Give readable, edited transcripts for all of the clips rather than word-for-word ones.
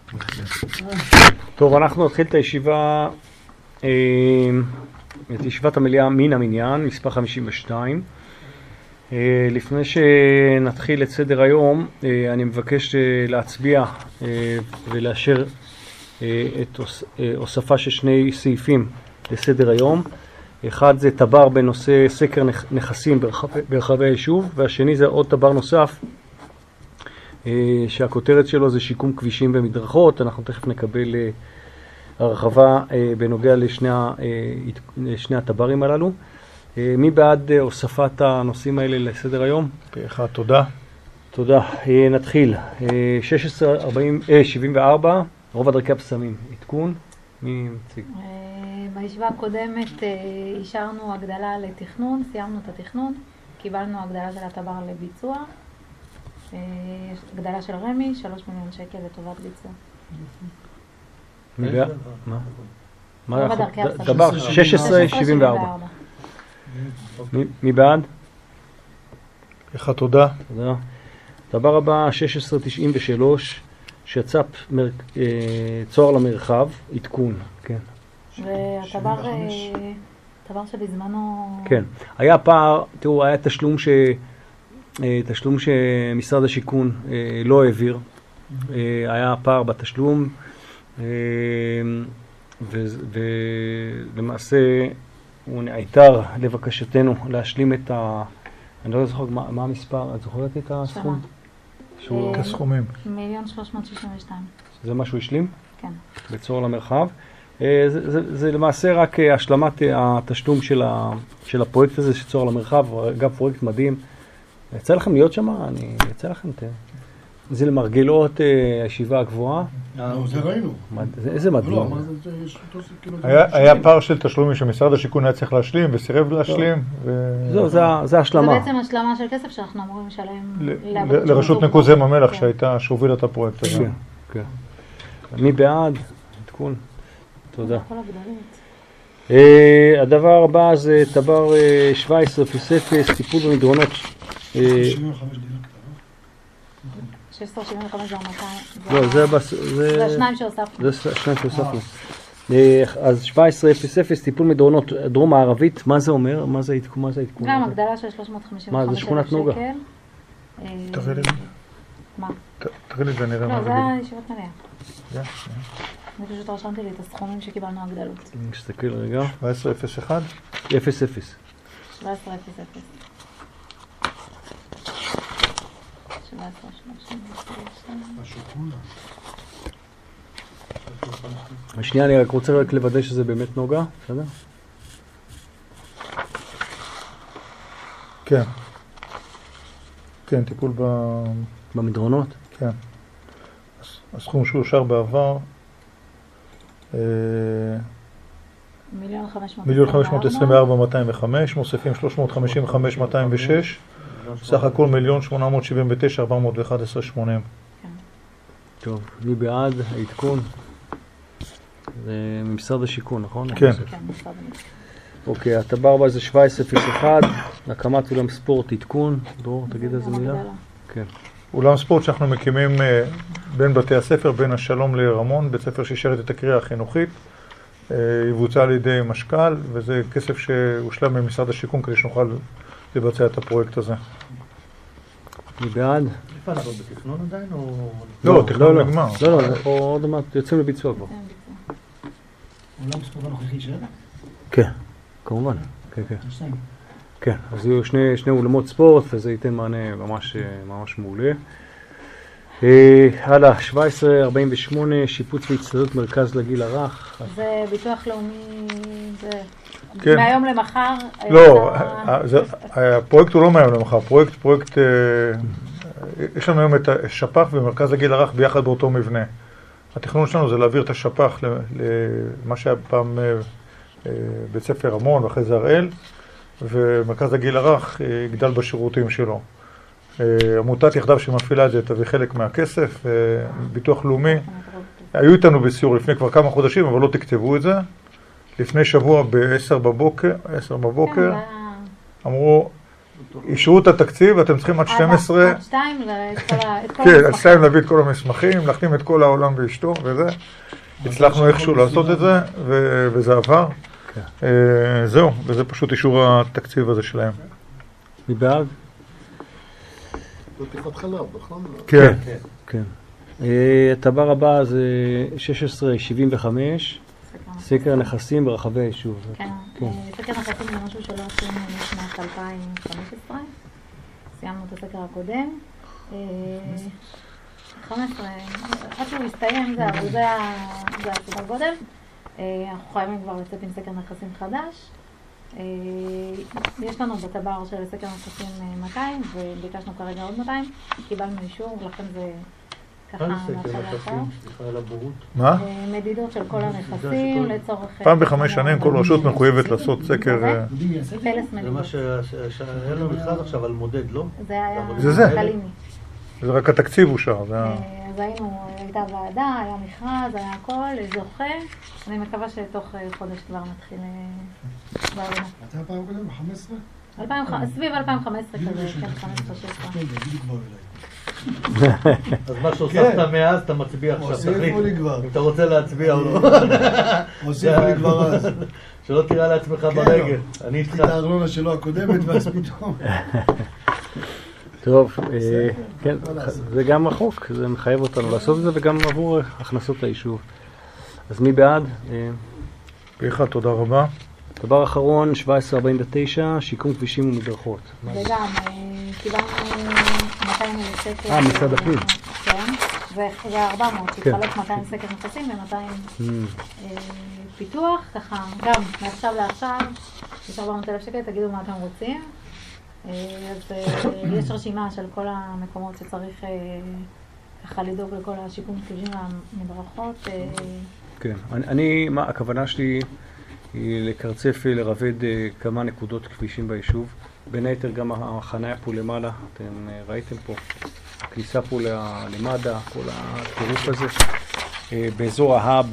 טוב, אנחנו נתחיל את ישיבת המליאה מן המניין, מספר 52. לפני שנתחיל את סדר היום, אני מבקש להצביע ולאשר את הוספה של שני סעיפים לסדר היום. אחד זה טבר בנושא סקר נכסים ברחבי היישוב, והשני זה עוד טבר נוסף שהכותרת שלו זה שיקום כבישים ומדרכות. אנחנו תכף נקבל הרחבה בנוגע לשני הטברים הללו. מי בעד הוספת הנושאים האלה לסדר היום? אחד, תודה. תודה. נתחיל. 1674, רובע דרכי הבשמים. עדכון. מי מציג? בישיבה הקודמת אישרנו הגדלה לתכנון, סיימנו את התכנון, קיבלנו הגדלה של הטבר לביצוע. הגדלה של רמי, 3 מיליון שקל לטובת ביצוע. מה? דבר 1674. מי בעד? אחד, תודה. תודה. דבר הבא, 1693, שצ"פ צוהר למרחב, עדכון. כן. והטבר שבזמנו... כן. היה פער, תראו, היה תשלום שמשרד השיכון לא העביר. היה פער בתשלום, ולמעשה הוא נעתר לבקשתנו להשלים את אני לא זוכר מה המספר, את זוכרת את הסכום? כסכומים. 1,362,000. זה מה שהוא השלים? כן. בצוהר למרחב. זה למעשה רק השלמת התשלום של הפרויקט הזה, של צוהר למרחב, גם פרויקט מדהים. יצא לכם להיות שם? יצא לכם זה למרגלות הישיבה הגבוהה. זה ראינו. איזה מדהים. היה פער של תשלומים שמשרד השיכון היה צריך להשלים וסירב להשלים. זהו, זה השלמה. זה בעצם השלמה של כסף שאנחנו אמורים לשלם לרשות ניקוז ים המלח שהובילה את הפרויקט הזה. כן. מי בעד? עדכון. תודה. הדבר הבא זה טבר 1700, טיפול במדרונות. 1675 זה 200. לא, זה השניים שהוספנו. זה השניים שהוספנו. אז 1700, טיפול מדרונות דרום הערבית, מה זה אומר? מה זה העדכון? גם הגדלה של 355,000 שקל. מה, זה שכונת נוגה? תראי לי. מה? תראי לי ונראה מה לא, זה. זה הישיבת מלאה. אני פשוט רשמתי לי את הסכומים שקיבלנו הגדלות. נסתכל רגע. 1701? 00. 1700. השנייה, אני רק רוצה לוודא שזה באמת נוגה, בסדר? כן. כן, טיפול במדרונות? כן. הסכום שאושר בעבר, 1,524,205, מוסיפים 355,206, סך הכל 1,879,411.80. טוב, מי בעד העדכון? זה ממשרד השיכון, נכון? כן. אוקיי, הטבר הבא זה 1701, הקמת אולם ספורט, עדכון. דרור, תגיד איזה מילה? כן. אולם ספורט שאנחנו מקימים בין בתי הספר, בין השלום לרמון, בית ספר שישרת את הקריאה החינוכית, יבוצע על ידי משקל, וזה כסף שהושלם ממשרד השיכון כדי שנוכל לבצע את הפרויקט הזה. מי בעד? איפה אנחנו בתכנון עדיין או... לא, תכנון נגמר. לא, עוד מעט יוצאים לביצוע כבר. אולם ספורט הנוכחי שלנו? כן, כמובן. כן, אז יהיו שני אולמות ספורט, וזה ייתן מענה ממש מעולה. הלאה, 1748, שיפוץ והצטיידות מרכז לגיל הרך. זה ביטוח לאומי, זה כן. מהיום למחר. לא, הפרויקט הוא לא מהיום למחר, פרויקט, יש לנו היום את השפ"ח ומרכז לגיל הרך ביחד באותו מבנה. התכנון שלנו זה להעביר את השפ"ח למה שהיה פעם בית ספר רמון ואחרי זה הראל, ומרכז הגיל הרך יגדל בשירותים שלו. עמותת יחדיו שמפעילה את זה תביא חלק מהכסף, ביטוח לאומי. היו איתנו בסיור לפני כבר כמה חודשים, אבל לא תכתבו את זה. לפני שבוע ב-10 בבוקר, אמרו, אישרו את התקציב, אתם צריכים עד 12... עד 2 ואת כל כן, עד 2 להביא את כל המסמכים, להחתים את כל העולם ואשתו וזה. הצלחנו איכשהו לעשות את זה, וזה עבר. זהו, וזה פשוט אישור התקציב הזה שלהם. מי בעד? זה טיפת חלב, נכון? כן. כן. הטבר הבא זה 1675, סקר נכסים ברחבי היישוב. כן, סקר נכסים זה משהו שלא עשינו משנת 2015. סיימנו את הסקר הקודם. 15, עד שהוא יסתיים זה, אבל זה הסדר גודל. אנחנו חייבים כבר לצאת עם סקר נכסים חדש. יש לנו בטבר של סקר נכסים 200 וביקשנו כרגע עוד 200. קיבלנו אישור, לכן זה ככה נעשה לאחר. מה? מדידות של כל הנכסים לצורך... פעם ב5 שנים כל רשות מחויבת לעשות סקר... פלס זה מדידות. מה שהיה לנו מכרז עכשיו על מודד, לא? זה היה זה. קלימי. זה רק התקציב אושר. אז הייתה ועדה, היה מכרז, היה הכל, זוכה. אני מקווה שתוך חודש כבר נתחיל בעבודה. מתי הפעם קודם? 15? סביב 2015 כזה, כן, 15-16. כן, זה בדיוק כבר אליי. אז מה שהוספת מאז אתה מצביע עכשיו, תחליט אם אתה רוצה להצביע או לא. הוסיפו לי כבר אז. שלא תראה לעצמך ברגל. אני את איתך. הארנונה שלו הקודמת ואז פתאום. טוב, כן, זה גם החוק, זה מחייב אותנו לעשות את זה וגם עבור הכנסות היישוב. אז מי בעד? פה אחד, תודה רבה. דבר אחרון, 1749, שיקום כבישים ומדרכות. וגם, קיבלנו 200,000 שקל. משרד הפנים. כן, ו-400, שהתחלק 200 סקר נכסים ו-200 פיתוח, ככה, גם מעכשיו לעכשיו, יש 400,000 שקל, תגידו מה אתם רוצים. אז יש רשימה של כל המקומות שצריך ככה לדאוג לכל השיקום כבישים והמדרכות. כן, הכוונה שלי היא לקרצף לרבד כמה נקודות כבישים ביישוב. בין היתר גם החניה פה למעלה, אתם ראיתם פה, הכניסה פה למד"א, כל הטירוף הזה, באזור ההאב,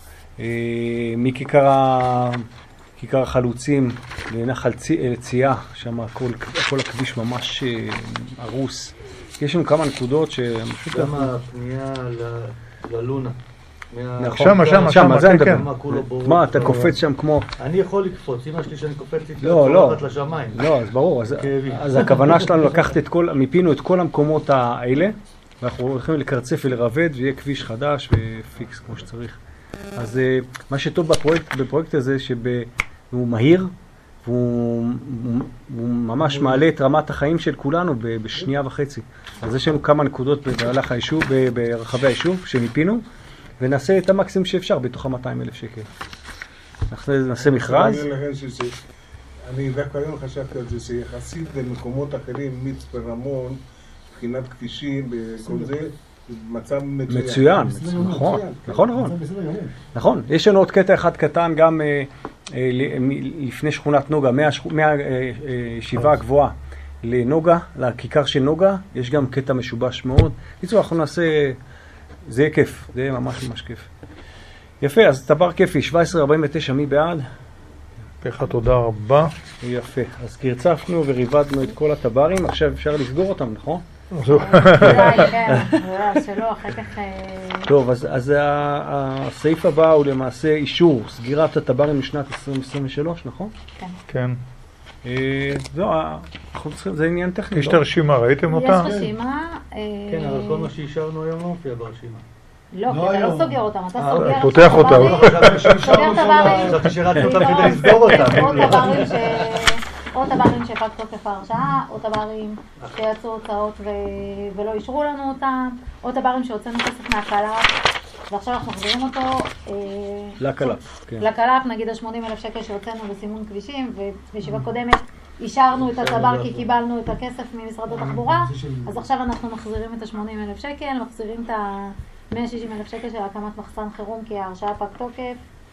מכיכר החלוצים לנחל צייה, שם כל הכביש ממש הרוס. יש לנו כמה נקודות שפשוט... גם הפנייה ללונה. שם, זה אני מדבר. מה, אתה קופץ שם כמו... אני יכול לקפוץ, אמא שלי שאני קופץ איתה צורפת לשמיים. לא, אז ברור. אז הכוונה שלנו לקחת מיפינו את כל המקומות האלה, ואנחנו הולכים לקרצף ולרבד, ויהיה כביש חדש ופיקס כמו שצריך. אז מה שטוב בפרויקט הזה, שהוא מהיר, והוא ממש מעלה את רמת החיים של כולנו בשנייה וחצי. אז יש לנו כמה נקודות ברחבי היישוב שמיפינו, ונעשה את המקסימום שאפשר בתוך ה-200,000 שקל. אנחנו נעשה מכרז. אני דווקא היום חשבתי על זה שיחסית למקומות אחרים, מצפה רמון, מבחינת כבישים וכל זה, מצב מצוין. נכון. יש לנו עוד קטע אחד קטן גם לפני שכונת נוגה, מהישיבה הגבוהה לנוגה, לכיכר של נוגה, יש גם קטע משובש מאוד. בקיצור, אנחנו נעשה, זה יהיה כיף, זה יהיה ממש ממש כיף. יפה, אז טבר כיפי, 1749, מי בעד? פה אחד, תודה רבה. יפה, אז קרצפנו וריבדנו את כל הטברים, עכשיו אפשר לסגור אותם, נכון? שלא, אחר כך... טוב, אז הסעיף הבא הוא למעשה אישור סגירת הטברים לשנת 2023, נכון? כן. זהו, זה עניין טכני. יש את הרשימה, ראיתם אותה? יש רשימה. כן, אבל כל מה שאישרנו היום לא מופיע ברשימה. לא, כי אתה לא סוגר אותם, אתה סוגר... פותח אותם. סוגר טברים. חשבתי שרצנו אותם כדי לסגור אותם. או טברים שפג תוקף ההרשאה, או טברים שיצאו הוצאות ולא אישרו לנו אותם, או טברים שהוצאנו כסף מהקל"פ, ועכשיו אנחנו מחזירים אותו לקל"פ, נגיד ה-80,000 שקל שהוצאנו בסימון כבישים, ובישיבה קודמת אישרנו את הטבר כי קיבלנו את הכסף ממשרד התחבורה, אז עכשיו אנחנו מחזירים את ה-80,000 שקל, מחזירים את ה-160,000 שקל של הקמת מחסן חירום כי ההרשאה פג תוקף,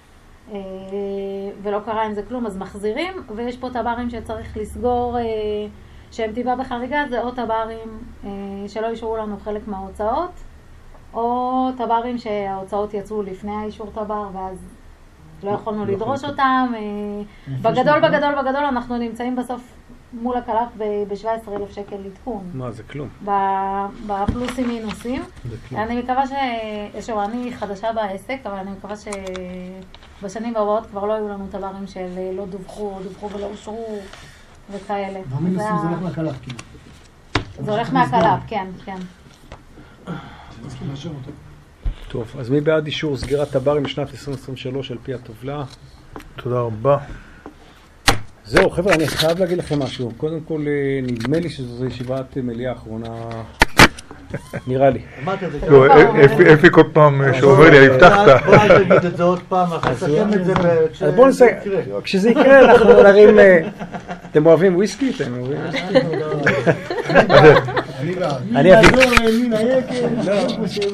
ולא קרה עם זה כלום, אז מחזירים, ויש פה טברים שצריך לסגור שהם טבעה בחריגה, זה או טברים שלא אישרו לנו חלק מההוצאות, או טברים שההוצאות יצאו לפני האישור טבר, ואז לא יכולנו לדרוש אותם. בגדול אנחנו נמצאים בסוף מול הקלף ב-17,000 שקל לתקון. מה, זה כלום. בפלוסים מינוסים. אני מקווה אני חדשה בעסק, אבל אני מקווה שבשנים הבאות כבר לא היו לנו טברים של לא דווחו ולא אושרו וכאלה. במינוסים זה הולך מהקלף, כאילו. זה הולך מהקלף, כן. צריכים לאשר אותו. טוב, אז מי בעד אישור סגירת טברים בשנת 2023 על פי הטבלה? תודה רבה. זהו, חבר'ה, אני חייב להגיד לכם משהו. קודם כל, נדמה לי שזו ישיבת מליאה האחרונה, נראה לי. אפי כל פעם שאומר לי, הבטחת. בוא נגיד את זה עוד פעם, נסכם את זה אז בואו נסכם, כשזה יקרה אנחנו נרים... אתם אוהבים וויסקי? אתם אוהבים וויסקי? אני בעד. אני אביא...